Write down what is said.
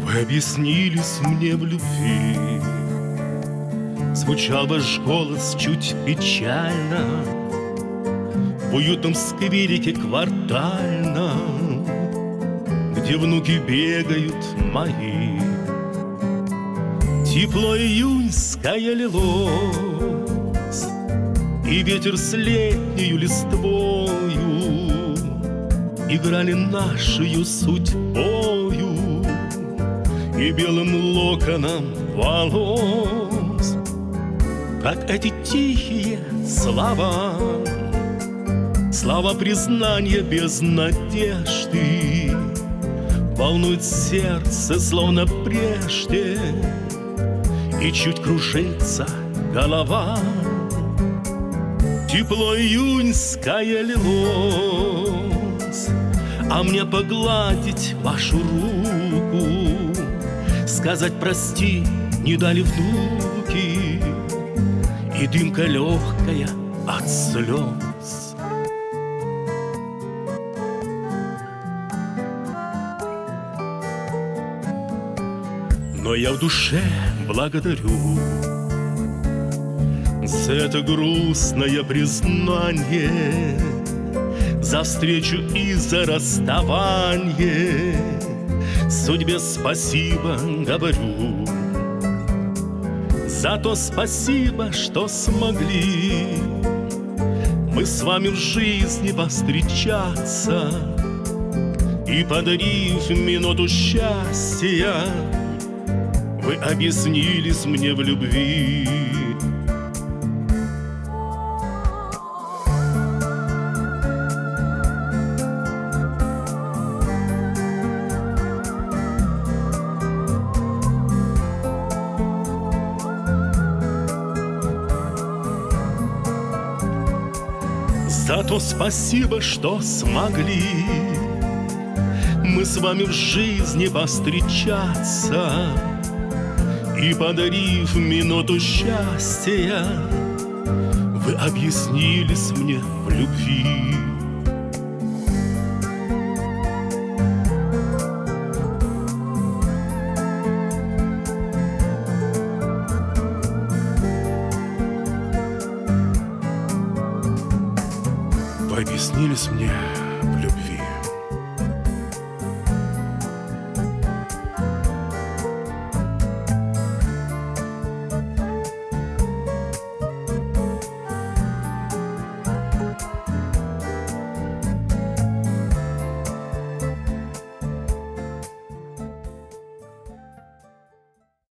Вы объяснились мне в любви. Звучал ваш голос чуть печально в уютном скверике квартальном, где внуки бегают мои. Тепло июньское лилось, и ветер с летнею листвою играли нашею судьбою и белым локоном волос. Как эти тихие слова, слова признания без надежды, волнует сердце, словно прежде, и чуть кружится голова. Тепло июньское лилось, а мне погладить вашу руку, сказать прости не дали внуки, и дымка легкая от слез. Но я в душе благодарю за это грустное признание, за встречу и за расставание. Судьбе спасибо говорю, за то спасибо, что смогли мы с вами в жизни повстречаться, и, подарив минуту счастья, вы объяснились мне в любви. За то спасибо, что смогли мы с вами в жизни повстречаться, и, подарив минуту счастья, вы объяснились мне в любви. Вы объяснились мне